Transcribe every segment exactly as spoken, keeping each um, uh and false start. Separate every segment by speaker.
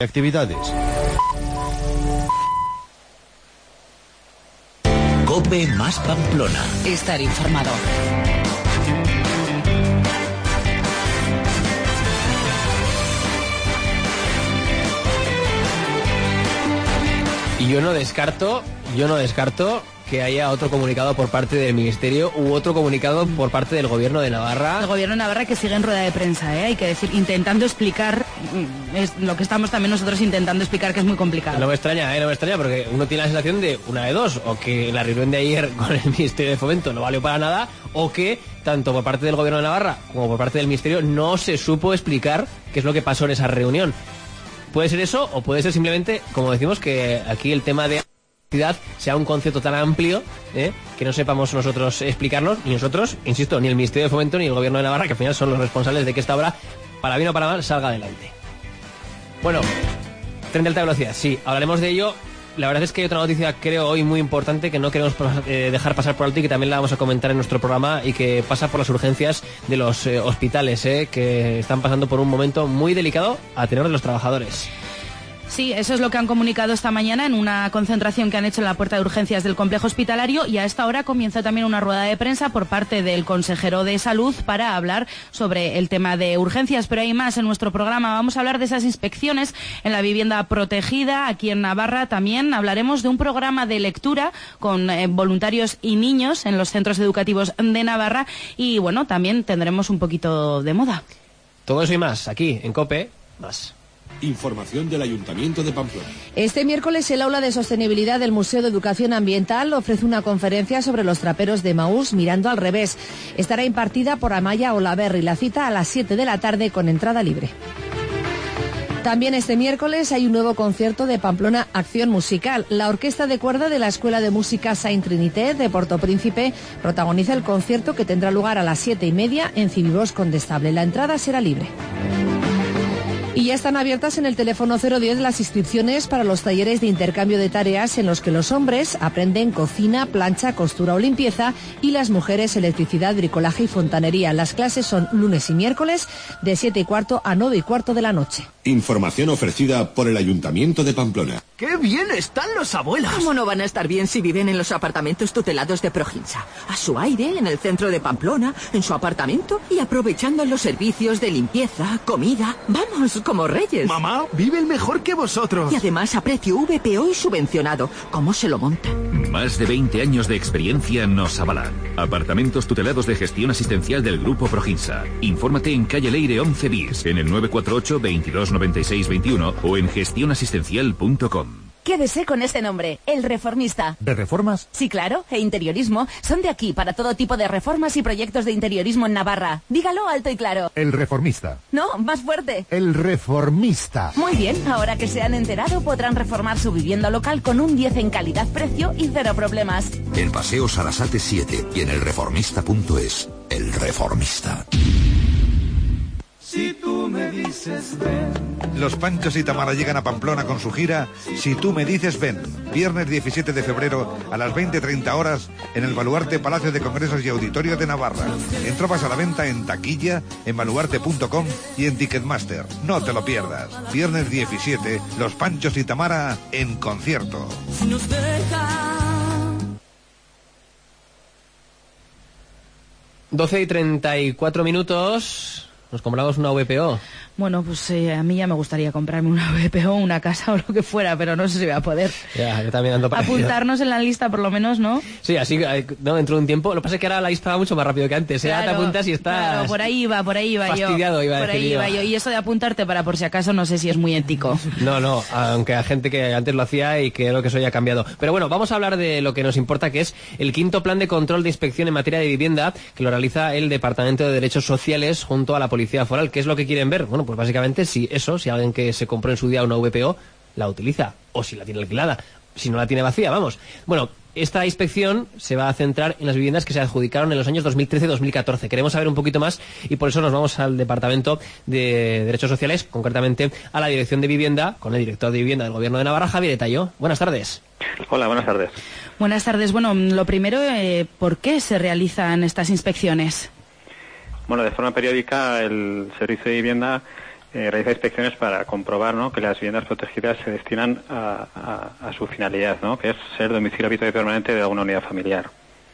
Speaker 1: actividades.
Speaker 2: COPE más Pamplona.
Speaker 3: Estar informado.
Speaker 4: Y yo no descarto, yo no descarto que haya otro comunicado por parte del Ministerio u otro comunicado por parte del Gobierno de Navarra.
Speaker 5: El Gobierno de Navarra que sigue en rueda de prensa, ¿eh? Hay que decir, intentando explicar, es lo que estamos también nosotros intentando explicar, que es muy complicado.
Speaker 4: No me extraña, ¿eh? No me extraña, porque uno tiene la sensación de una de dos, o que la reunión de ayer con el Ministerio de Fomento no valió para nada, o que tanto por parte del Gobierno de Navarra como por parte del Ministerio no se supo explicar qué es lo que pasó en esa reunión. Puede ser eso, o puede ser simplemente, como decimos, que aquí el tema de sea un concepto tan amplio, ¿eh? que no sepamos nosotros explicarnos, ni nosotros, insisto, ni el Ministerio de Fomento ni el Gobierno de Navarra, que al final son los responsables de que esta obra, para bien o para mal, salga adelante. Bueno, tren de alta velocidad, sí, hablaremos de ello. La verdad es que hay otra noticia, creo, hoy muy importante, que no queremos eh, dejar pasar por alto y que también la vamos a comentar en nuestro programa, y que pasa por las urgencias de los eh, hospitales, eh, que están pasando por un momento muy delicado a tenor de los trabajadores.
Speaker 5: Sí, eso es lo que han comunicado esta mañana en una concentración que han hecho en la puerta de urgencias del complejo hospitalario, y a esta hora comienza también una rueda de prensa por parte del consejero de Salud para hablar sobre el tema de urgencias. Pero hay más en nuestro programa. Vamos a hablar de esas inspecciones en la vivienda protegida aquí en Navarra. También hablaremos de un programa de lectura con eh, voluntarios y niños en los centros educativos de Navarra, y bueno, también tendremos un poquito de moda.
Speaker 4: Todo eso y más aquí en COPE más.
Speaker 6: Información del Ayuntamiento de Pamplona.
Speaker 7: Este miércoles el Aula de Sostenibilidad del Museo de Educación Ambiental ofrece una conferencia sobre los traperos de Maús mirando al revés. Estará impartida por Amaya Olaverri. La cita a las siete de la tarde con entrada libre. También este miércoles hay un nuevo concierto de Pamplona Acción Musical. La orquesta de cuerda de la Escuela de Música Saint Trinité de Porto Príncipe protagoniza el concierto, que tendrá lugar a las siete y media en Cibibós Condestable. La entrada será libre. Y ya están abiertas en el teléfono cero diez las inscripciones para los talleres de intercambio de tareas en los que los hombres aprenden cocina, plancha, costura o limpieza, y las mujeres electricidad, bricolaje y fontanería. Las clases son lunes y miércoles de siete y cuarto a nueve y cuarto de la noche.
Speaker 6: Información ofrecida por el Ayuntamiento de Pamplona.
Speaker 8: ¡Qué bien están los abuelos!
Speaker 9: ¿Cómo no van a estar bien si viven en los apartamentos tutelados de Proginsa? A su aire, en el centro de Pamplona, en su apartamento, y aprovechando los servicios de limpieza, comida. Vamos, como reyes.
Speaker 8: Mamá, viven mejor que vosotros.
Speaker 9: Y además a precio V P O y subvencionado. ¿Cómo se lo montan?
Speaker 10: Más de veinte años de experiencia nos avalan. Apartamentos tutelados de gestión asistencial del Grupo Proginsa. Infórmate en calle Leire once bis, en el nueve cuatro ocho, veintidós noventa y seis veintiuno o en gestión asistencial punto com.
Speaker 11: Quédese con este nombre, El Reformista.
Speaker 12: ¿De reformas?
Speaker 11: Sí, claro, e interiorismo. Son de aquí para todo tipo de reformas y proyectos de interiorismo en Navarra. Dígalo alto y claro.
Speaker 12: El Reformista.
Speaker 11: No, más fuerte.
Speaker 12: El Reformista.
Speaker 11: Muy bien, ahora que se han enterado, podrán reformar su vivienda local con un diez en calidad-precio y cero problemas.
Speaker 2: En Paseo Sarasate siete y en el reformista punto es. El Reformista.
Speaker 13: Si tú me dices ven.
Speaker 14: Los Panchos y Tamara llegan a Pamplona con su gira Si tú me dices ven. Viernes diecisiete de febrero a las veinte treinta horas en el Baluarte Palacio de Congresos y Auditorio de Navarra. Entradas a la venta en taquilla, en baluarte punto com y en Ticketmaster. No te lo pierdas. Viernes diecisiete, Los Panchos y Tamara en concierto.
Speaker 13: Si nos deja...
Speaker 4: doce y treinta y cuatro minutos. Nos compramos una V P O.
Speaker 5: Bueno, pues eh, a mí ya me gustaría comprarme una V P O, una casa o lo que fuera, pero no sé si voy a poder.
Speaker 4: Ya, yo también ando para
Speaker 5: apuntarnos en la lista por lo menos, ¿no?
Speaker 4: Sí, así, no, dentro de un tiempo. Lo que pasa es que ahora la lista va mucho más rápido que antes.
Speaker 5: Claro,
Speaker 4: ya te apuntas y estás...
Speaker 5: Claro, por ahí iba, por ahí iba yo.
Speaker 4: Fastidiado, iba a
Speaker 5: por
Speaker 4: decir
Speaker 5: ahí
Speaker 4: yo.
Speaker 5: iba yo. Y eso de apuntarte para por si acaso no sé si es muy ético.
Speaker 4: No, no, aunque hay gente que antes lo hacía y creo que eso ya ha cambiado. Pero bueno, vamos a hablar de lo que nos importa, que es el quinto plan de control de inspección en materia de vivienda, que lo realiza el Departamento de Derechos Sociales junto a la Policía Foral. ¿Qué es lo que quieren ver? Bueno, pues básicamente si eso, si alguien que se compró en su día una V P O la utiliza, o si la tiene alquilada, si no la tiene vacía, vamos. Bueno, esta inspección se va a centrar en las viviendas que se adjudicaron en los años dos mil trece dos mil catorce. Queremos saber un poquito más y por eso nos vamos al Departamento de Derechos Sociales, concretamente a la Dirección de Vivienda, con el director de Vivienda del Gobierno de Navarra, Javier Etayó. Buenas tardes.
Speaker 15: Hola, buenas tardes.
Speaker 5: Buenas tardes. Bueno, lo primero, eh, ¿por qué se realizan estas inspecciones?
Speaker 15: Bueno, de forma periódica el Servicio de Vivienda
Speaker 1: eh, realiza inspecciones para comprobar, ¿no?, que las viviendas protegidas se destinan a, a, a su finalidad, ¿no?, que es ser domicilio habitual y permanente de alguna unidad familiar.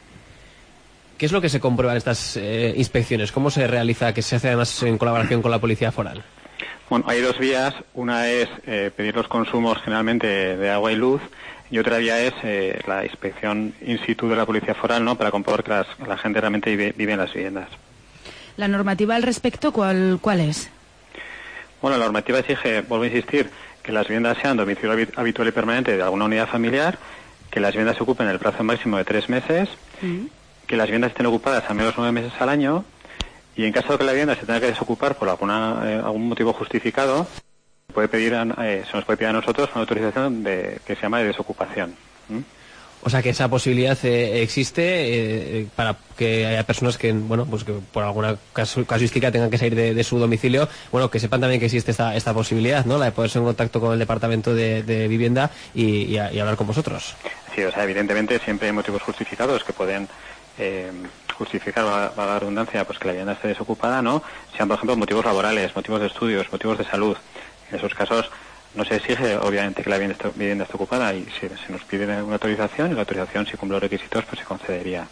Speaker 4: ¿Qué es lo que se comprueba en estas eh, inspecciones? ¿Cómo se realiza, que se hace además en colaboración con la Policía Foral?
Speaker 1: Bueno, hay dos vías. Una es eh, pedir los consumos generalmente de, de agua y luz, y otra vía es eh, la inspección in situ de la Policía Foral, ¿no?, para comprobar que las, la gente realmente vive, vive en las viviendas.
Speaker 5: ¿La normativa al respecto cuál, cuál es?
Speaker 1: Bueno, la normativa exige, vuelvo a insistir, que las viviendas sean domicilio habitual y permanente de alguna unidad familiar, que las viviendas se ocupen el plazo máximo de tres meses, mm. que las viviendas estén ocupadas al menos nueve meses al año, y en caso de que la vivienda se tenga que desocupar por alguna, eh, algún motivo justificado, puede pedir a, eh, se nos puede pedir a nosotros una autorización de, que se llama de desocupación. ¿Mm?
Speaker 4: O sea, que esa posibilidad eh, existe eh, para que haya personas que, bueno, pues que por alguna casu casuística tengan que salir de, de su domicilio, bueno, que sepan también que existe esta, esta posibilidad, ¿no?, la de ponerse en contacto con el Departamento de, de Vivienda y, y, a, y hablar con vosotros.
Speaker 1: Sí, o sea, evidentemente siempre hay motivos justificados que pueden eh, justificar, a la redundancia, pues que la vivienda esté desocupada, ¿no?, sean, por ejemplo, motivos laborales, motivos de estudios, motivos de salud. En esos casos no se exige, obviamente, que la vivienda esté, vivienda esté ocupada, y se, se nos pide una autorización, y la autorización, si cumple los requisitos, pues se concedería.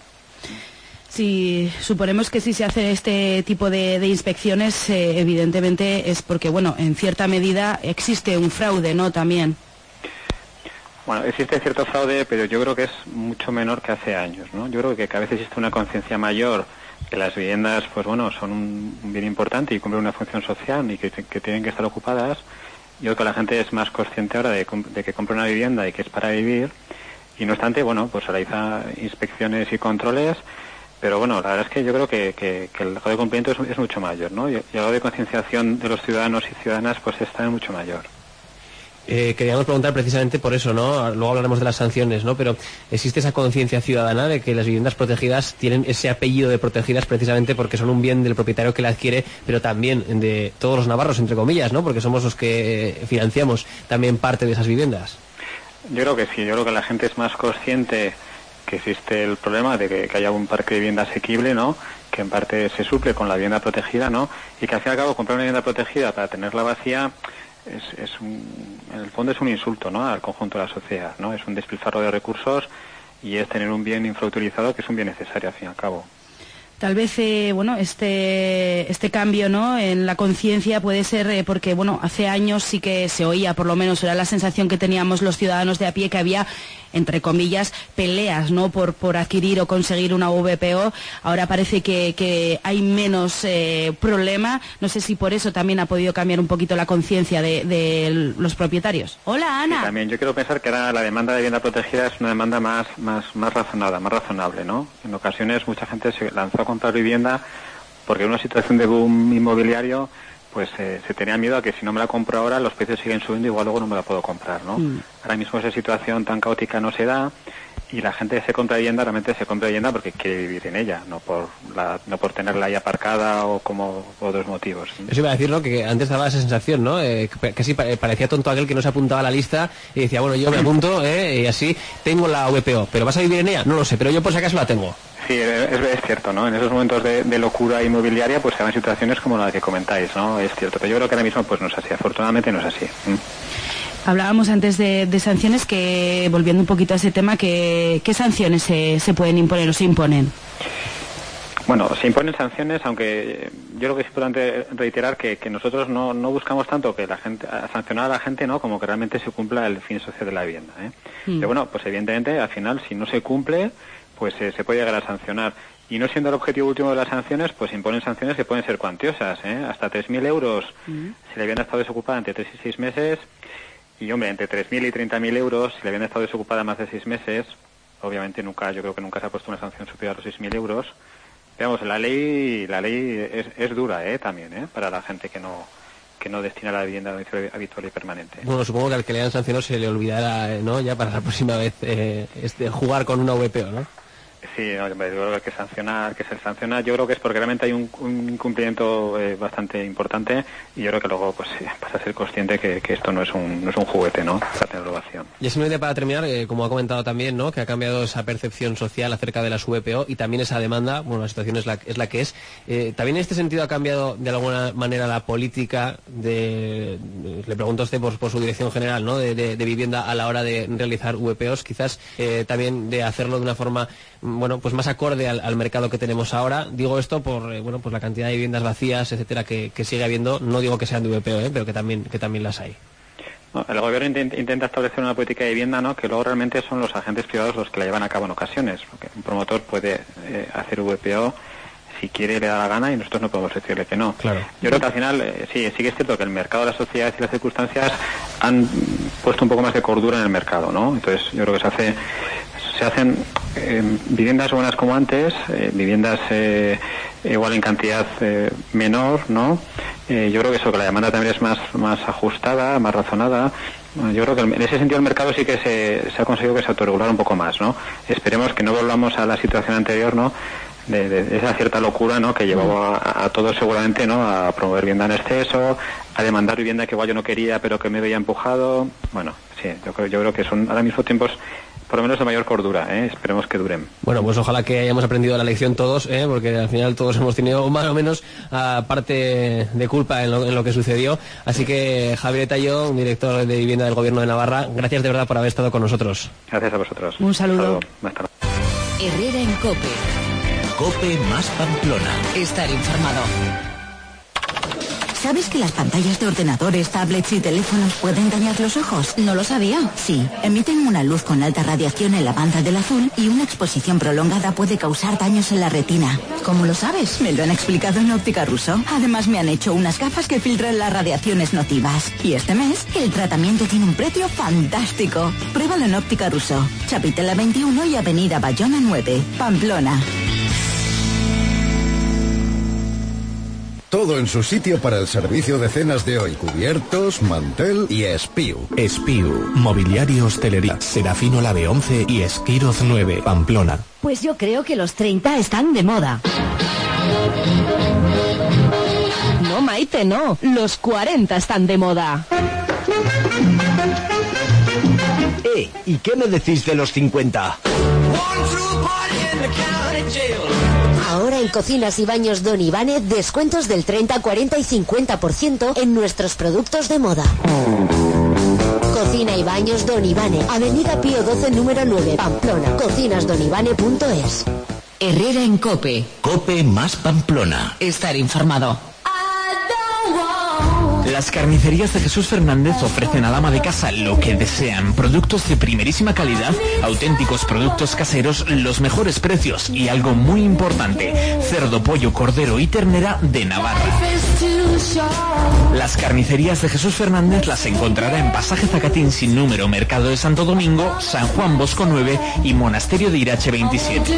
Speaker 5: Si suponemos que si se hace este tipo de, de inspecciones, eh, evidentemente es porque, bueno, en cierta medida existe un fraude, ¿no?, también.
Speaker 1: Bueno, existe cierto fraude, pero yo creo que es mucho menor que hace años, ¿no? Yo creo que cada vez existe una conciencia mayor que las viviendas, pues bueno, son un, un bien importante y cumplen una función social y que, que tienen que estar ocupadas. Yo creo que la gente es más consciente ahora de, de que compra una vivienda y que es para vivir, y no obstante, bueno, pues realiza inspecciones y controles, pero bueno, la verdad es que yo creo que, que, que el grado de cumplimiento es, es mucho mayor, ¿no? Y el grado de concienciación de los ciudadanos y ciudadanas pues está mucho mayor.
Speaker 4: Eh, queríamos preguntar precisamente por eso, ¿no? Luego hablaremos de las sanciones, ¿no? Pero ¿existe esa conciencia ciudadana de que las viviendas protegidas tienen ese apellido de protegidas precisamente porque son un bien del propietario que la adquiere, pero también de todos los navarros, entre comillas, ¿no?, porque somos los que financiamos también parte de esas viviendas?
Speaker 1: Yo creo que sí, yo creo que la gente es más consciente que existe el problema de que, que haya un parque de vivienda asequible, ¿no?, que en parte se suple con la vivienda protegida, ¿no?, y que al fin y al cabo comprar una vivienda protegida para tenerla vacía es, es un, en el fondo es un insulto, ¿no?, al conjunto de la sociedad, ¿no?, es un despilfarro de recursos y es tener un bien infrautilizado que es un bien necesario al fin y al cabo.
Speaker 5: Tal vez, eh, bueno, este este cambio, ¿no?, en la conciencia puede ser eh, porque, bueno, hace años sí que se oía, por lo menos era la sensación que teníamos los ciudadanos de a pie, que había, entre comillas, peleas, ¿no?, por, por adquirir o conseguir una V P O. Ahora parece que, que hay menos eh, problema. No sé si por eso también ha podido cambiar un poquito la conciencia de, de los propietarios. Hola, Ana.
Speaker 1: Sí, también yo quiero pensar que ahora la demanda de vivienda protegida es una demanda más, más, más razonada, más razonable, ¿no? En ocasiones mucha gente se lanzó a comprar vivienda porque en una situación de boom inmobiliario pues eh, se tenía miedo a que si no me la compro ahora los precios siguen subiendo, igual luego no me la puedo comprar, ¿no? Mm. Ahora mismo esa situación tan caótica no se da y la gente se compra vivienda, realmente se compra vivienda porque quiere vivir en ella, no por la, no por tenerla ahí aparcada o como otros motivos.
Speaker 4: Eso iba a decir, ¿no?, que antes daba esa sensación, ¿no?, eh, que casi parecía tonto aquel que no se apuntaba a la lista y decía, bueno, yo me apunto eh, y así tengo la V P O, pero ¿vas a vivir en ella? No lo sé, pero yo por si acaso la tengo.
Speaker 1: Sí, es, es cierto, ¿no? En esos momentos de, de locura inmobiliaria pues se dan situaciones como la que comentáis, ¿no? Es cierto, pero yo creo que ahora mismo pues no es así, afortunadamente no es así. ¿Mm?
Speaker 5: Hablábamos antes de, de sanciones, que volviendo un poquito a ese tema, que, ¿qué sanciones se, se pueden imponer o se imponen?
Speaker 1: Bueno, se imponen sanciones, aunque yo creo que es importante reiterar que, que nosotros no, no buscamos tanto que la gente, a sancionar a la gente, ¿no?, como que realmente se cumpla el fin social de la vivienda, ¿eh? Mm. Pero bueno, pues evidentemente al final si no se cumple pues eh, se puede llegar a sancionar. Y no siendo el objetivo último de las sanciones, pues imponen sanciones que pueden ser cuantiosas, ¿eh? Hasta tres mil euros mm. si la vivienda ha estado desocupada entre tres y seis meses, y hombre, entre tres mil y treinta mil euros si la vivienda ha estado desocupada más de seis meses. Obviamente nunca, yo creo que nunca se ha puesto una sanción superior a los seis mil euros. Pero vamos, la ley, la ley es, es dura, ¿eh?, también, ¿eh?, para la gente que no que no destina la vivienda habitual y permanente.
Speaker 4: Bueno, supongo que al que le hayan sancionado se le olvidará, ¿no?, ya para la próxima vez eh, este, jugar con una V P O, ¿no?
Speaker 1: Sí, no, yo creo que hay que sancionar, que se sanciona, yo creo que es porque realmente hay un, un incumplimiento eh, bastante importante y yo creo que luego pues pasa a ser consciente que, que esto no es un no es un juguete, ¿no? La derogación.
Speaker 4: Y simplemente para terminar, eh, como ha comentado también, ¿no? Que ha cambiado esa percepción social acerca de las V P O y también esa demanda, bueno, la situación es la, es la que es. Eh, también en este sentido ha cambiado de alguna manera la política de, de le pregunto a usted por, por su dirección general, ¿no? De, de, de vivienda a la hora de realizar V P Os, quizás eh, también de hacerlo de una forma bueno, pues más acorde al, al mercado que tenemos ahora. Digo esto por eh, bueno, pues la cantidad de viviendas vacías, etcétera, que, que sigue habiendo. No digo que sean de V P O, ¿eh? pero que también que también las hay.
Speaker 1: No, el gobierno intenta, intenta establecer una política de vivienda, ¿no? Que luego realmente son los agentes privados los que la llevan a cabo en ocasiones. Porque un promotor puede eh, hacer V P O si quiere, le da la gana y nosotros no podemos decirle que no.
Speaker 4: Claro.
Speaker 1: Yo creo que al final eh, sí, sí que es cierto que el mercado, las sociedades y las circunstancias han puesto un poco más de cordura en el mercado, ¿no? Entonces yo creo que se hace se hacen eh, viviendas buenas como antes, eh, viviendas eh, igual en cantidad eh, menor, ¿no? Eh, yo creo que eso, que la demanda también es más más ajustada, más razonada. Bueno, yo creo que en ese sentido el mercado sí que se, se ha conseguido que se autorregulara un poco más, ¿no? Esperemos que no volvamos a la situación anterior, ¿no? De, de, de esa cierta locura, ¿no? Que llevaba a, a todos seguramente, ¿no? A promover vivienda en exceso, a demandar vivienda que igual yo no quería pero que me veía empujado. Bueno, sí, yo creo, yo creo que son ahora mismo tiempos por lo menos de mayor cordura, ¿eh? Esperemos que duren.
Speaker 4: Bueno, pues ojalá que hayamos aprendido la lección todos, ¿eh? Porque al final todos hemos tenido más o menos uh, parte de culpa en lo, en lo que sucedió. Así que Javier Talló, director de Vivienda del Gobierno de Navarra, gracias de verdad por haber estado con nosotros.
Speaker 1: Gracias a vosotros.
Speaker 5: Un saludo.
Speaker 1: Un saludo.
Speaker 3: Herrera en COPE.
Speaker 2: COPE más Pamplona.
Speaker 3: Estar informado.
Speaker 15: ¿Sabes que las pantallas de ordenadores, tablets y teléfonos pueden dañar los ojos?
Speaker 5: No lo sabía.
Speaker 15: Sí, emiten una luz con alta radiación en la banda del azul y una exposición prolongada puede causar daños en la retina.
Speaker 5: ¿Cómo lo sabes?
Speaker 15: Me lo han explicado en Óptica Russo. Además me han hecho unas gafas que filtran las radiaciones nocivas. Y este mes, el tratamiento tiene un precio fantástico. Pruébalo en Óptica Russo. Chapitela veintiuno y Avenida Bayona nueve, Pamplona.
Speaker 16: Todo en su sitio para el servicio de cenas de hoy. Cubiertos, mantel y Espiu.
Speaker 17: Espiu, mobiliario, hostelería, Serafino Lave once y Esquiroz nueve, Pamplona.
Speaker 11: Pues yo creo que los treinta están de moda. No, Maite, no. Los cuarenta están de moda.
Speaker 18: Eh, ¿y qué me decís de los cincuenta?
Speaker 19: Ahora en Cocinas y Baños Don Ivane, descuentos del treinta, cuarenta y cincuenta por ciento en nuestros productos de moda. Cocina y Baños Don Ivane, Avenida Pío doce, número nueve, Pamplona. Cocinas don ivane punto es.
Speaker 3: Herrera en COPE.
Speaker 2: COPE más Pamplona.
Speaker 3: Estar informado.
Speaker 20: Las carnicerías de Jesús Fernández ofrecen al ama de casa lo que desean. Productos de primerísima calidad, auténticos productos caseros, los mejores precios y algo muy importante, cerdo, pollo, cordero y ternera de Navarra. Las carnicerías de Jesús Fernández las encontrará en Pasaje Zacatín sin número, Mercado de Santo Domingo, San Juan Bosco nueve y Monasterio de Irache veintisiete.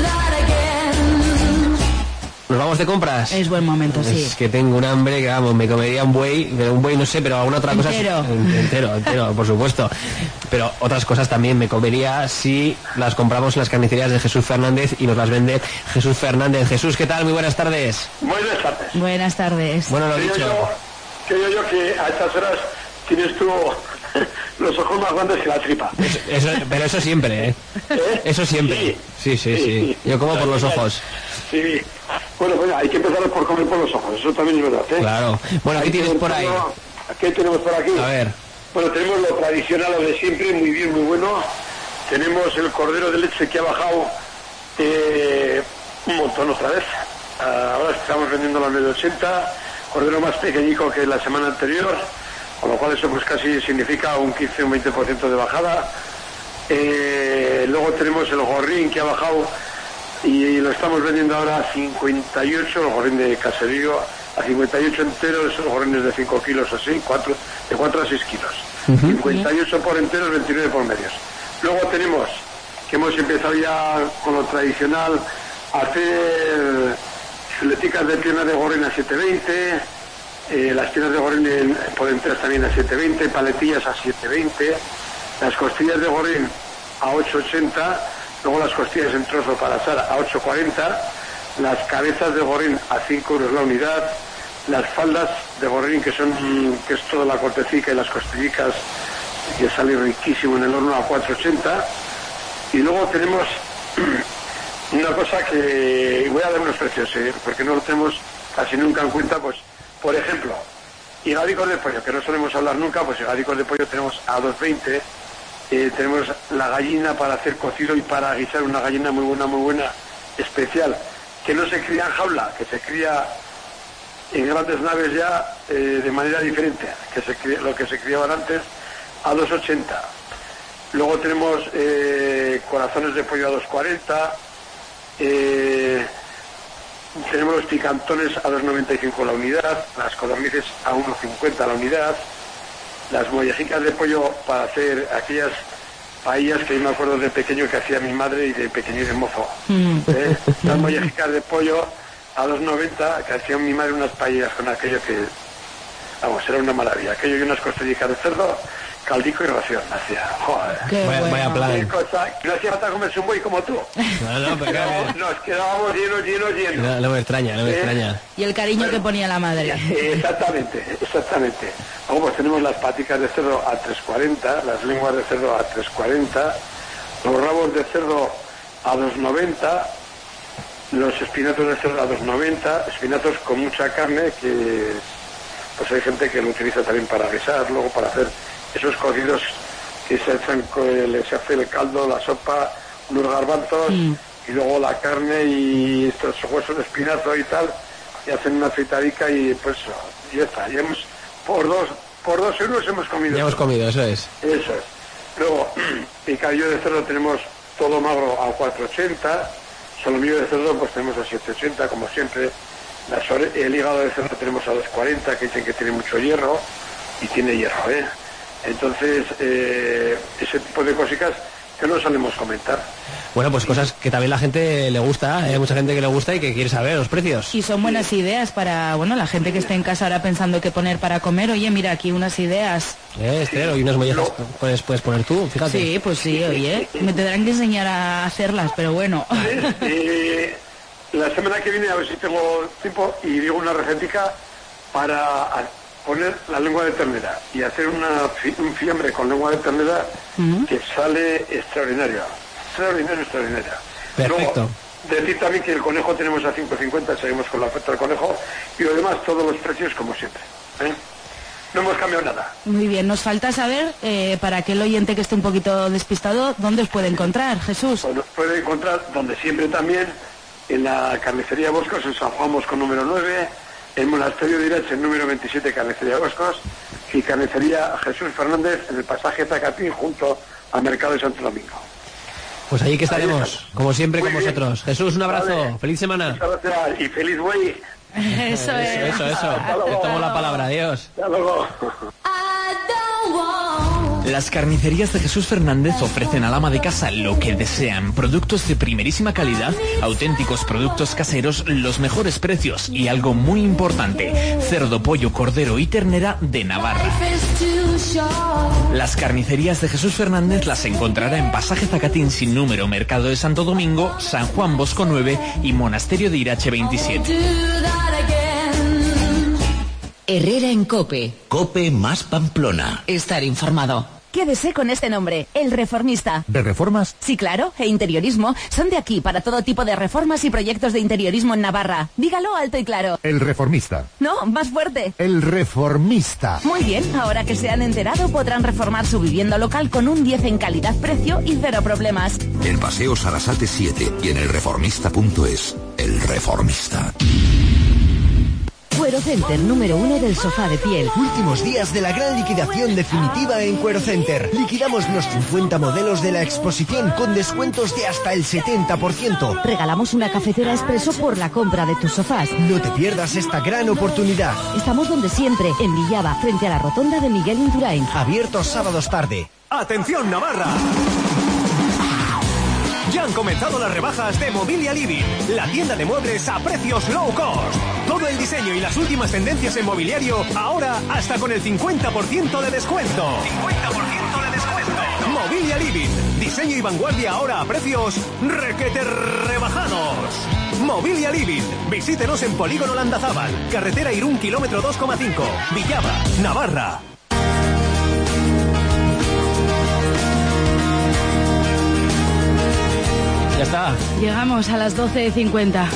Speaker 4: ¿Nos vamos de compras?
Speaker 5: Es buen momento, sí.
Speaker 4: Es que tengo un hambre que, vamos, me comería un buey, pero un buey no sé, pero alguna otra cosa...
Speaker 5: Entero.
Speaker 4: Entero, entero, por supuesto. Pero otras cosas también me comería si las compramos en las carnicerías de Jesús Fernández y nos las vende Jesús Fernández. Jesús, ¿qué tal? Muy buenas tardes.
Speaker 21: Muy buenas tardes.
Speaker 5: Buenas tardes.
Speaker 4: Bueno, lo
Speaker 21: creo
Speaker 4: dicho.
Speaker 21: Yo, creo yo que a estas horas tienes tú los ojos más grandes que la tripa.
Speaker 4: Eso, eso, pero eso siempre, ¿eh? ¿Eh? Eso siempre. Sí, sí, sí. sí, sí. sí. Yo como por los ojos.
Speaker 21: Sí. Bueno, pues hay que empezar por comer por los ojos, eso también es verdad, ¿eh?
Speaker 4: Claro. Bueno, ¿qué tienes por ahí?
Speaker 21: ¿Qué tenemos por aquí?
Speaker 4: A ver.
Speaker 21: Bueno, tenemos lo tradicional, lo de siempre, muy bien, muy bueno. Tenemos el cordero de leche que ha bajado eh, un montón otra vez. Ahora estamos vendiendo los nueve ochenta, cordero más pequeñico que la semana anterior, con lo cual eso pues casi significa un quince o un veinte por ciento de bajada. Eh, luego tenemos el gorrín que ha bajado y lo estamos vendiendo ahora a cincuenta y ocho, el gorrín de caserío, a cincuenta y ocho enteros, los gorrines de cinco kilos así, cuatro, de cuatro a seis kilos. Uh-huh. cincuenta y ocho por enteros, veintinueve por medios. Luego tenemos, que hemos empezado ya con lo tradicional, a hacer fileticas de piernas de gorrín a siete veinte, eh, las piernas de gorrín por enteras también a siete veinte, paletillas a siete veinte, las costillas de gorrín a ocho ochenta, luego las costillas en trozo para asar a ocho cuarenta, las cabezas de gorrín a cinco euros la unidad, las faldas de gorrín, que son que es toda la cortecica y las costillicas, que sale riquísimo en el horno, a cuatro ochenta. Y luego tenemos una cosa que voy a dar unos precios, ¿eh? Porque no lo tenemos casi nunca en cuenta. Pues, por ejemplo, higadicos de pollo, que no solemos hablar nunca, pues higadicos de pollo tenemos a dos veinte. Eh, tenemos la gallina para hacer cocido y para guisar, una gallina muy buena, muy buena, especial, que no se cría en jaula, que se cría en grandes naves ya eh, de manera diferente, que se cría, lo que se criaban antes, a dos ochenta. Luego tenemos eh, corazones de pollo a dos cuarenta, eh, tenemos los picantones a dos noventa y cinco la unidad, las codornices a uno cincuenta la unidad, las mollejicas de pollo para hacer aquellas paellas que yo me acuerdo de pequeño que hacía mi madre y de pequeño y de mozo. Mm. ¿Eh? Las mollejicas de pollo a dos noventa, que hacía mi madre unas paellas con aquello que, vamos, era una maravilla. Aquello y unas costillitas de cerdo, caldico y ración, hacía. Joder.
Speaker 4: Qué vaya, bueno. Vaya plan.
Speaker 21: Qué cosa, no hacía falta comerse un buey como tú.
Speaker 4: No, no, pero
Speaker 21: no, nos quedábamos llenos, llenos, llenos.
Speaker 4: No, no me extraña, no me ¿Eh? extraña.
Speaker 5: Y el cariño bueno, que ponía la madre.
Speaker 21: Exactamente, exactamente. Luego pues tenemos las paticas de cerdo a tres cuarenta, las lenguas de cerdo a tres cuarenta, los rabos de cerdo a dos noventa, los espinatos de cerdo a dos noventa, espinatos con mucha carne, que pues hay gente que lo utiliza también para guisar, luego para hacer esos cocidos que se echan, se hace el caldo, la sopa, unos garbanzos, mm. y luego la carne y estos huesos de espinazo y tal, y hacen una fritadica y pues ya está, ya hemos, por dos, por dos euros hemos comido.
Speaker 4: Ya hemos comido, eso es.
Speaker 21: Eso es. Luego, picadillo de cerdo tenemos todo magro a cuatro ochenta, solomillo de cerdo pues tenemos a siete ochenta, como siempre. Las ore- el hígado de cerdo tenemos a dos cuarenta, que dicen que tiene mucho hierro, y tiene hierro, ¿eh? Entonces, eh, ese tipo de cositas que no solemos comentar.
Speaker 4: Bueno, pues cosas que también la gente le gusta, hay mucha gente que le gusta y que quiere saber los precios.
Speaker 5: Y son buenas ideas para, bueno, la gente que esté en casa ahora pensando qué poner para comer. Oye, mira, aquí unas ideas.
Speaker 4: Eh, Esther, y unas mollejas no. puedes, puedes poner tú, fíjate.
Speaker 5: Sí, pues sí, oye, me tendrán que enseñar a hacerlas, pero bueno.
Speaker 21: Eh, la semana que viene a ver si tengo tiempo y digo una recetica para poner la lengua de ternera y hacer una, un fiambre con lengua de ternera uh-huh. que sale extraordinario, extraordinario, extraordinario.
Speaker 4: Perfecto.
Speaker 21: Luego, decir también que el conejo tenemos a cinco cincuenta, seguimos con la oferta del conejo, y lo demás todos los precios como siempre, ¿eh? No hemos cambiado nada.
Speaker 5: Muy bien, nos falta saber, eh, para aquel oyente que esté un poquito despistado, ¿dónde os puede encontrar, Jesús?
Speaker 21: Pues nos puede encontrar donde siempre también, en la carnicería Boscos, en San Juan Bosco número nueve, el Monasterio de Irache, el número veintisiete, Carnicería Boscos, y Carnicería Jesús Fernández en el pasaje Zacatín, junto al Mercado de Santo Domingo.
Speaker 4: Pues allí que estaremos, como siempre, muy con bien. Vosotros. Jesús, un abrazo, vale. Feliz semana.
Speaker 21: Muchas gracias y feliz güey.
Speaker 5: Eso es.
Speaker 4: Eso, eso, eso. Te tomo la palabra, adiós.
Speaker 21: Hasta luego.
Speaker 20: Las carnicerías de Jesús Fernández ofrecen al ama de casa lo que desean. Productos de primerísima calidad, auténticos productos caseros, los mejores precios y algo muy importante, cerdo, pollo, cordero y ternera de Navarra. Las carnicerías de Jesús Fernández las encontrará en Pasaje Zacatín sin número, Mercado de Santo Domingo, San Juan Bosco nueve y Monasterio de Irache veintisiete.
Speaker 3: Herrera en COPE.
Speaker 2: COPE más Pamplona.
Speaker 3: Estar informado.
Speaker 11: Quédese con este nombre, El Reformista.
Speaker 12: ¿De reformas?
Speaker 11: Sí, claro, e interiorismo. Son de aquí para todo tipo de reformas y proyectos de interiorismo en Navarra. Dígalo alto y claro.
Speaker 12: El Reformista.
Speaker 11: No, más fuerte.
Speaker 12: El Reformista.
Speaker 11: Muy bien, ahora que se han enterado podrán reformar su vivienda local con un diez en calidad-precio y cero problemas.
Speaker 2: En Paseo Sarasate siete y en el reformista punto es. El Reformista.
Speaker 19: Cuero Center número uno del sofá de piel.
Speaker 18: Últimos días de la gran liquidación definitiva en Cuero Center. Liquidamos los cincuenta modelos de la exposición con descuentos de hasta el setenta por ciento.
Speaker 19: Regalamos una cafetera expreso por la compra de tus sofás.
Speaker 18: No te pierdas esta gran oportunidad.
Speaker 19: Estamos donde siempre, en Villaba, frente a la rotonda de Miguel Indurain.
Speaker 18: Abiertos sábados tarde.
Speaker 8: ¡Atención, Navarra! Ya han comenzado las rebajas de Mobilia Living, la tienda de muebles a precios low cost. Todo el diseño y las últimas tendencias en mobiliario, ahora hasta con el cincuenta por ciento de descuento. cincuenta por ciento de descuento. Mobilia Living. Diseño y vanguardia ahora a precios requete rebajados. Mobilia Living. Visítenos en Polígono Landazábal, carretera Irún, kilómetro dos coma cinco, Villaba, Navarra.
Speaker 4: Ya está.
Speaker 5: Llegamos a las doce cincuenta.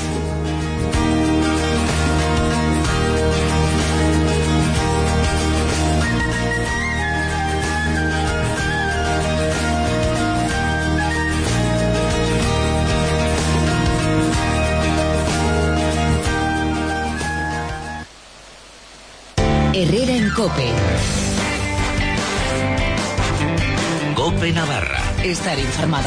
Speaker 3: Herrera en COPE.
Speaker 2: COPE Navarra.
Speaker 3: Estar informado.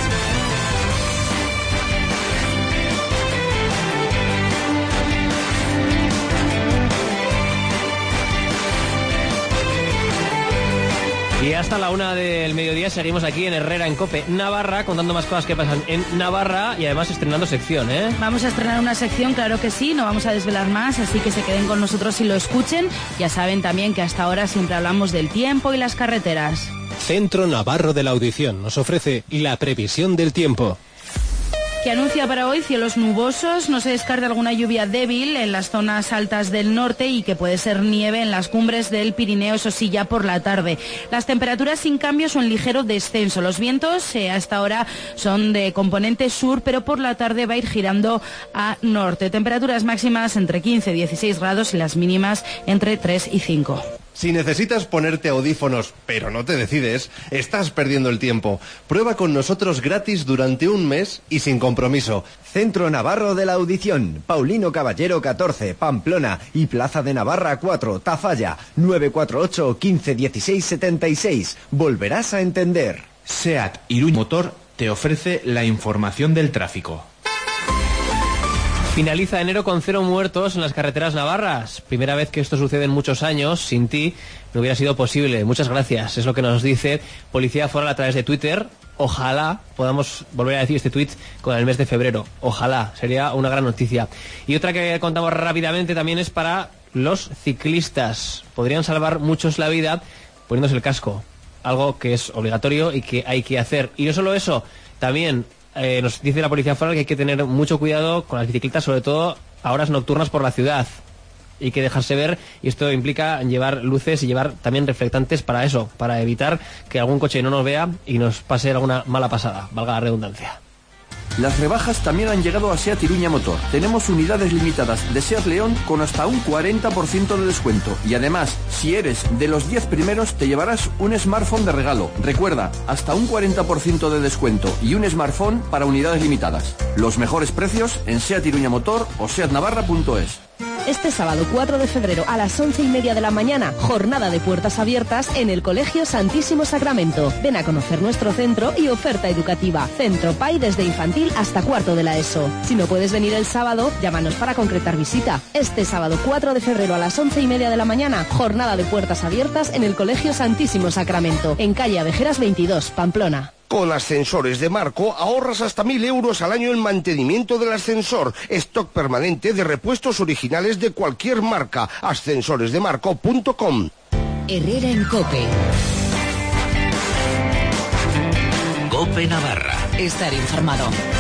Speaker 4: Y hasta la una del mediodía seguimos aquí en Herrera en COPE Navarra, contando más cosas que pasan en Navarra y además estrenando sección, ¿eh?
Speaker 5: Vamos a estrenar una sección, claro que sí, no vamos a desvelar más, así que se queden con nosotros y lo escuchen. Ya saben también que hasta ahora siempre hablamos del tiempo y las carreteras.
Speaker 17: Centro Navarro de la Audición nos ofrece la previsión del tiempo.
Speaker 5: Que anuncia para hoy cielos nubosos, no se descarta alguna lluvia débil en las zonas altas del norte y que puede ser nieve en las cumbres del Pirineo, eso sí, ya por la tarde. Las temperaturas sin cambios o en ligero descenso. Los vientos eh, hasta ahora son de componente sur, pero por la tarde va a ir girando a norte. Temperaturas máximas entre quince y dieciséis grados y las mínimas entre tres y cinco.
Speaker 7: Si necesitas ponerte audífonos, pero no te decides, estás perdiendo el tiempo. Prueba con nosotros gratis durante un mes y sin compromiso.
Speaker 18: Centro Navarro de la Audición, Paulino Caballero catorce, Pamplona y Plaza de Navarra cuatro, Tafalla, nueve cuatro ocho, quince, dieciséis, setenta y seis. Volverás a entender.
Speaker 20: SEAT Irún Motor te ofrece la información del tráfico.
Speaker 4: Finaliza enero con cero muertos en las carreteras navarras. Primera vez que esto sucede en muchos años. Sin ti no hubiera sido posible. Muchas gracias. Es lo que nos dice Policía Foral a través de Twitter. Ojalá podamos volver a decir este tuit con el mes de febrero. Ojalá. Sería una gran noticia. Y otra que contamos rápidamente también es para los ciclistas. Podrían salvar muchos la vida poniéndose el casco. Algo que es obligatorio y que hay que hacer. Y no solo eso, también... Eh, nos dice la Policía Foral que hay que tener mucho cuidado con las bicicletas, sobre todo a horas nocturnas por la ciudad. Hay que dejarse ver y esto implica llevar luces y llevar también reflectantes para eso, para evitar que algún coche no nos vea y nos pase alguna mala pasada, valga la redundancia.
Speaker 22: Las rebajas también han llegado a SEAT Iruña Motor. Tenemos unidades limitadas de SEAT León con hasta un cuarenta por ciento de descuento. Y además, si eres de los diez primeros, te llevarás un smartphone de regalo. Recuerda, hasta un cuarenta por ciento de descuento y un smartphone para unidades limitadas. Los mejores precios en SEAT Iruña Motor o seat navarra punto es.
Speaker 23: Este sábado cuatro de febrero a las once y media de la mañana, jornada de puertas abiertas en el Colegio Santísimo Sacramento. Ven a conocer nuestro centro y oferta educativa. Centro P A I desde infantil hasta cuarto de la ESO. Si no puedes venir el sábado, llámanos para concretar visita. Este sábado cuatro de febrero a las once y media de la mañana, jornada de puertas abiertas en el Colegio Santísimo Sacramento, en calle Avejeras veintidós, Pamplona.
Speaker 24: Con Ascensores de Marco ahorras hasta mil euros al año en mantenimiento del ascensor. Stock permanente de repuestos originales de cualquier marca. ascensores de marco punto com.
Speaker 3: Herrera en COPE.
Speaker 2: COPE Navarra.
Speaker 3: Estar informado.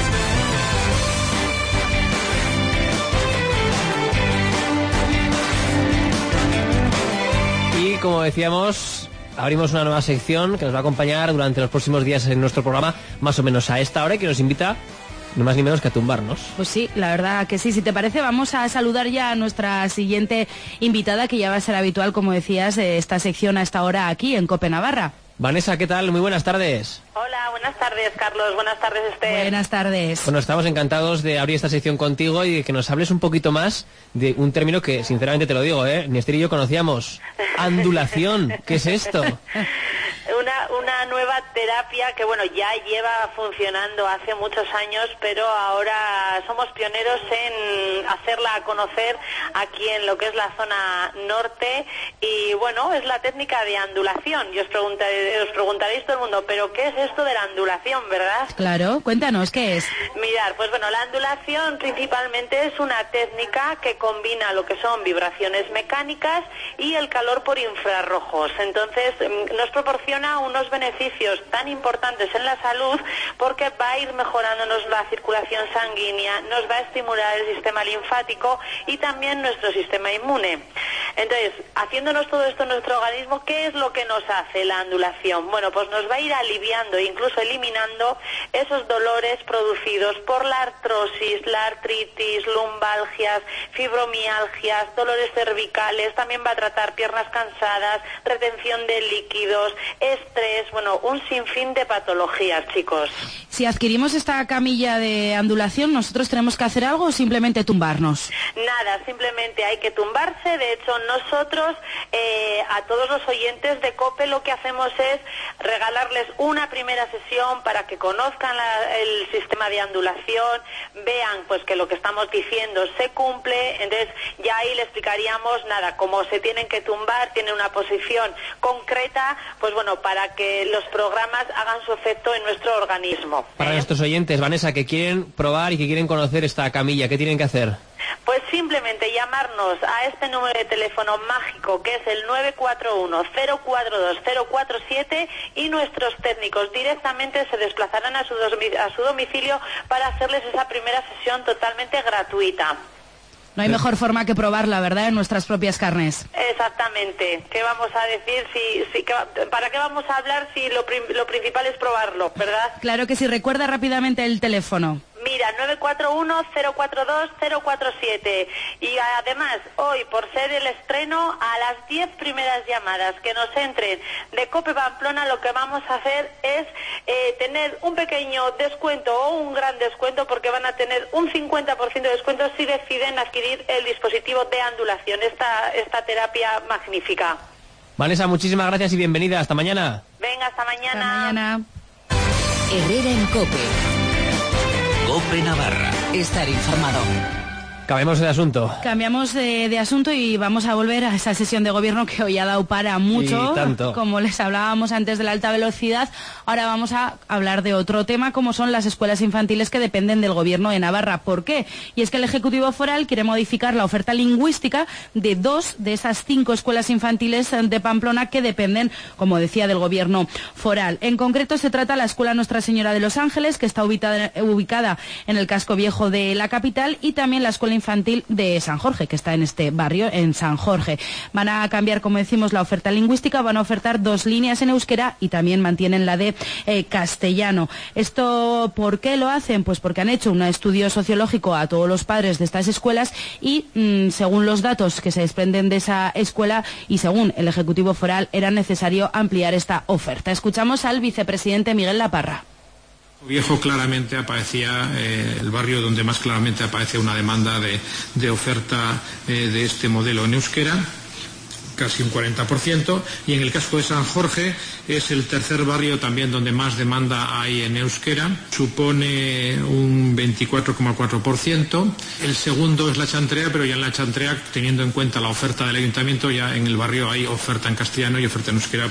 Speaker 4: Y como decíamos... abrimos una nueva sección que nos va a acompañar durante los próximos días en nuestro programa, más o menos a esta hora, y que nos invita no más ni menos que a tumbarnos.
Speaker 5: Pues sí, la verdad que sí. Si te parece, vamos a saludar ya a nuestra siguiente invitada, que ya va a ser habitual, como decías, esta sección a esta hora aquí en COPE Navarra.
Speaker 4: Vanessa, ¿qué tal? Muy buenas tardes.
Speaker 25: Hola, buenas tardes, Carlos. Buenas tardes, Esther.
Speaker 5: Buenas tardes.
Speaker 4: Bueno, estamos encantados de abrir esta sección contigo y de que nos hables un poquito más de un término que, sinceramente te lo digo, ¿eh? Ni Esther y yo conocíamos. Andulación. ¿Qué es esto?
Speaker 25: Una, una nueva terapia que, bueno, ya lleva funcionando hace muchos años, pero ahora somos pioneros en hacerla conocer aquí en lo que es la zona norte. Y, bueno, es la técnica de andulación. Y os, preguntaré, os preguntaréis todo el mundo, ¿pero qué es esto de la andulación, verdad?
Speaker 5: Claro, cuéntanos, ¿qué es?
Speaker 25: Mirad, pues bueno, la andulación principalmente es una técnica que combina lo que son vibraciones mecánicas y el calor por infrarrojos. Entonces, nos proporciona proporciona unos beneficios tan importantes en la salud porque va a ir mejorándonos la circulación sanguínea, nos va a estimular el sistema linfático y también nuestro sistema inmune. Entonces, haciéndonos todo esto en nuestro organismo, ¿qué es lo que nos hace la ondulación? Bueno, pues nos va a ir aliviando e incluso eliminando esos dolores producidos por la artrosis, la artritis, lumbalgias, fibromialgias, dolores cervicales, también va a tratar piernas cansadas, retención de líquidos, estrés, bueno, un sinfín de patologías, chicos.
Speaker 5: Si adquirimos esta camilla de ondulación, ¿nosotros tenemos que hacer algo o simplemente tumbarnos?
Speaker 25: Nada, simplemente hay que tumbarse. De hecho, nosotros eh, a todos los oyentes de COPE lo que hacemos es regalarles una primera sesión para que conozcan la, el sistema de ondulación, vean pues que lo que estamos diciendo se cumple. Entonces ya ahí le explicaríamos nada, cómo se tienen que tumbar, tienen una posición concreta, pues bueno, para que los programas hagan su efecto en nuestro organismo.
Speaker 4: Para ¿eh? nuestros oyentes, Vanessa, que quieren probar y que quieren conocer esta camilla, ¿qué tienen que hacer?
Speaker 25: Pues simplemente llamarnos a este número de teléfono mágico que es el nueve cuatro uno, cero cuatro dos, cero cuatro siete y nuestros técnicos directamente se desplazarán a su, a su domicilio para hacerles esa primera sesión totalmente gratuita.
Speaker 5: No hay mejor forma que probarla, ¿verdad?, en nuestras propias carnes.
Speaker 25: Exactamente. ¿Qué vamos a decir? Si, si, que, ¿Para qué vamos a hablar si lo, prim, lo principal es probarlo, verdad?
Speaker 5: Claro que sí. Recuerda rápidamente el teléfono.
Speaker 25: Mira, nueve cuatro uno, cero cuatro dos, cero cuatro siete. Y además, hoy, por ser el estreno, a las diez primeras llamadas que nos entren de COPE Pamplona, lo que vamos a hacer es eh, tener un pequeño descuento o un gran descuento, porque van a tener un cincuenta por ciento de descuento si deciden adquirir el dispositivo de ondulación, esta, esta terapia magnífica.
Speaker 4: Vanessa, muchísimas gracias y bienvenida. Hasta mañana.
Speaker 25: Venga, hasta mañana.
Speaker 5: Hasta mañana.
Speaker 3: Herrera en COPE.
Speaker 2: COPE Navarra.
Speaker 3: Estar informado.
Speaker 4: Cambiamos de asunto.
Speaker 5: Cambiamos de, de asunto y vamos a volver a esa sesión de gobierno que hoy ha dado para mucho.
Speaker 4: Y tanto.
Speaker 5: Como les hablábamos antes de la alta velocidad, ahora vamos a hablar de otro tema, como son las escuelas infantiles que dependen del gobierno de Navarra. ¿Por qué? Y es que el Ejecutivo Foral quiere modificar la oferta lingüística de dos de esas cinco escuelas infantiles de Pamplona que dependen, como decía, del gobierno foral. En concreto se trata de la Escuela Nuestra Señora de los Ángeles, que está ubicada, ubicada en el casco viejo de la capital, y también la Escuela Infantil de San Jorge, que está en este barrio, en San Jorge. Van a cambiar, como decimos, la oferta lingüística, van a ofertar dos líneas en euskera y también mantienen la de eh, castellano. ¿Esto por qué lo hacen? Pues porque han hecho un estudio sociológico a todos los padres de estas escuelas y, mmm, según los datos que se desprenden de esa escuela y según el Ejecutivo Foral, era necesario ampliar esta oferta. Escuchamos al vicepresidente Miguel Laparra.
Speaker 6: Viejo claramente aparecía eh, el barrio donde más claramente aparece una demanda de, de oferta eh, de este modelo en euskera, casi un cuarenta por ciento, y en el caso de San Jorge es el tercer barrio también donde más demanda hay en euskera, supone un veinticuatro coma cuatro por ciento. El segundo es la Chantrea, pero ya en la Chantrea, teniendo en cuenta la oferta del ayuntamiento, ya en el barrio hay oferta en castellano y oferta en euskera.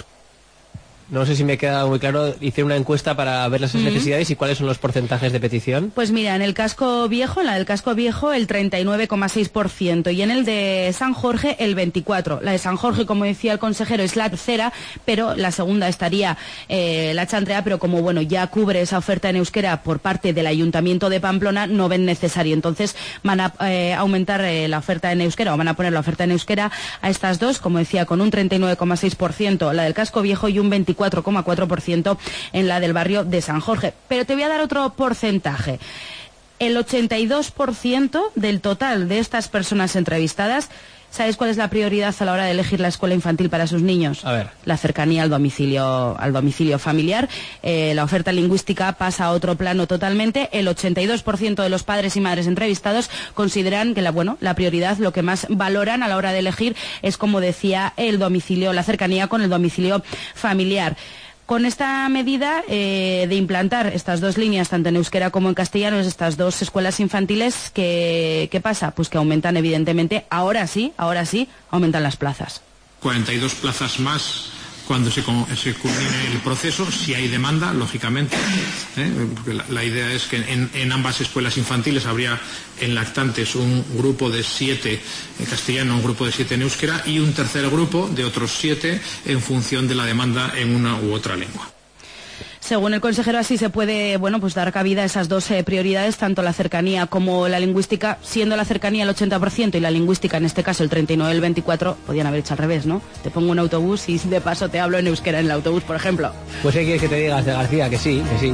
Speaker 4: No sé si me queda muy claro, hice una encuesta para ver las uh-huh. necesidades y cuáles son los porcentajes de petición.
Speaker 5: Pues mira, en el casco viejo, en la del casco viejo, el treinta y nueve coma seis por ciento y en el de San Jorge el veinticuatro por ciento. La de San Jorge, como decía el consejero, es la tercera, pero la segunda estaría eh, la Chantrea, pero como bueno ya cubre esa oferta en euskera por parte del Ayuntamiento de Pamplona, no ven necesario. Entonces van a eh, aumentar eh, la oferta en euskera, o van a poner la oferta en euskera a estas dos, como decía, con un treinta y nueve coma seis por ciento la del casco viejo y un veinticuatro coma cuatro por ciento en la del barrio de San Jorge. Pero te voy a dar otro porcentaje. El ochenta y dos por ciento del total de estas personas entrevistadas, ¿sabes cuál es la prioridad a la hora de elegir la escuela infantil para sus niños?
Speaker 4: A ver.
Speaker 5: La cercanía al domicilio, al domicilio familiar. Eh, la oferta lingüística pasa a otro plano totalmente. El ochenta y dos por ciento de los padres y madres entrevistados consideran que la, bueno, la prioridad, lo que más valoran a la hora de elegir es, como decía, el domicilio, la cercanía con el domicilio familiar. Con esta medida eh, de implantar estas dos líneas, tanto en euskera como en castellano, estas dos escuelas infantiles, ¿qué, qué pasa? Pues que aumentan, evidentemente, ahora sí, ahora sí, aumentan las plazas.
Speaker 6: cuarenta y dos plazas más cuando se, se culmine el proceso, si hay demanda, lógicamente, ¿eh? Porque la, la idea es que en, en ambas escuelas infantiles habría en lactantes un grupo de siete en castellano, un grupo de siete en euskera y un tercer grupo de otros siete en función de la demanda en una u otra lengua.
Speaker 5: Según el consejero, así se puede, bueno, pues dar cabida a esas dos eh, prioridades, tanto la cercanía como la lingüística, siendo la cercanía el ochenta por ciento y la lingüística, en este caso, el treinta y nueve, el veinticuatro por ciento, podían haber hecho al revés, ¿no? Te pongo un autobús y de paso te hablo en euskera en el autobús, por ejemplo.
Speaker 4: Pues ¿qué quieres que te digas de García? Que sí, que sí.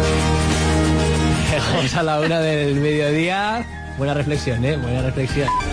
Speaker 4: Llegamos a la una del mediodía. Buena reflexión, ¿eh? Buena reflexión.